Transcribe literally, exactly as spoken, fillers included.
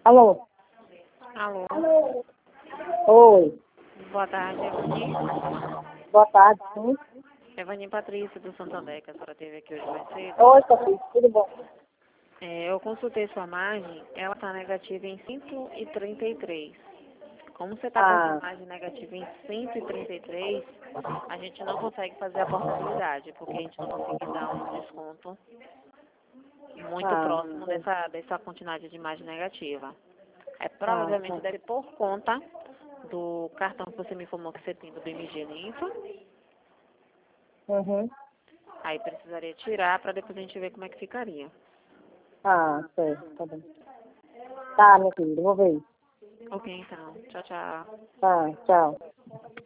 Alô? Alô, Oi. boa tarde, Evani. Boa tarde, sim. Evani Patrícia, do Santander, que a senhora teve aqui hoje mais cedo. Oi, Patrícia, tudo bom? É, eu consultei sua margem, ela está negativa em cento e trinta e três. Como você está com essa Ah, margem negativa em cento e trinta e três, a gente não consegue fazer a portabilidade, porque a gente não consegue dar um desconto muito ah, próximo sim. dessa, dessa quantidade de margem negativa. É, Ah, provavelmente sim. deve ser por conta do cartão que você me informou que você tem do B M G Limpa. Uhum. Aí precisaria tirar para depois a gente ver como é que ficaria. Ah, certo, tá bom. Tá, minha filha, eu vou ver isso. Ok, então. Tchau, tchau. Tá, tchau.